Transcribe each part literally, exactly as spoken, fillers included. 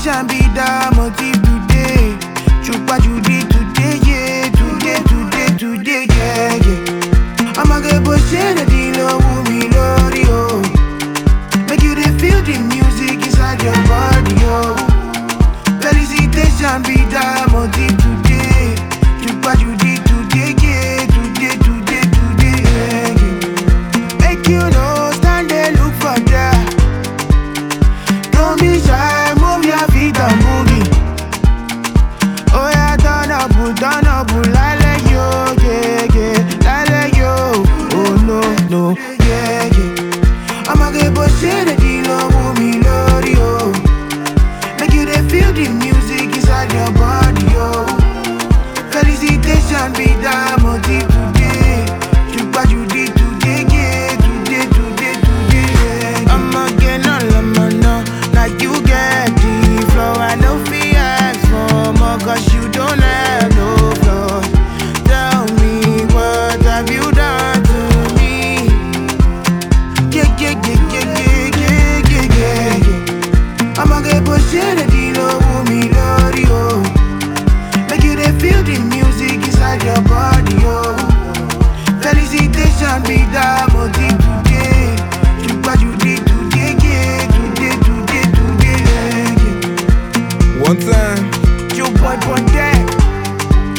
Felicitation be the motive today. Chupa Judy today, yeah. Today, today, today, yeah, yeah. I'ma get bullshit at the low, me lordy, oh. Make you dey feel the music inside your body, oh. Felicitation be the motive today. Chupa Judy today, yeah. Today, today, today, yeah, yeah. Make you know, stand there, look for that. Don't be shy, move your feet and boogie. Oh yeah, turn up, turn up, like yo, yeah, yeah, like yo. Oh no, no, yeah, yeah. I'ma get bullshit at the low, me lordy, oh. Make you dey feel the music inside your body, oh. Felicitation be the motive today. Chupa Judy today, yeah, today, today, today, yeah. I'ma get no love, no, like you get the flow. I know fi ask for more, cause you don't have no flaws. Tell me, what have you done to me? Yeah, yeah, yeah, yeah, yeah, yeah, yeah, yeah, yeah. I'ma get bullshit at the low, me lordy, oh. Make you dey feel the music inside your body, oh. Felicitation be the motive today. Chupa Judy today, yeah. Today, today, today, yeah, yeah. One time, Your boy Ponte,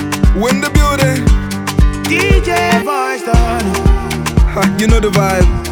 win the building. D J Voice, Ha, you know the vibe.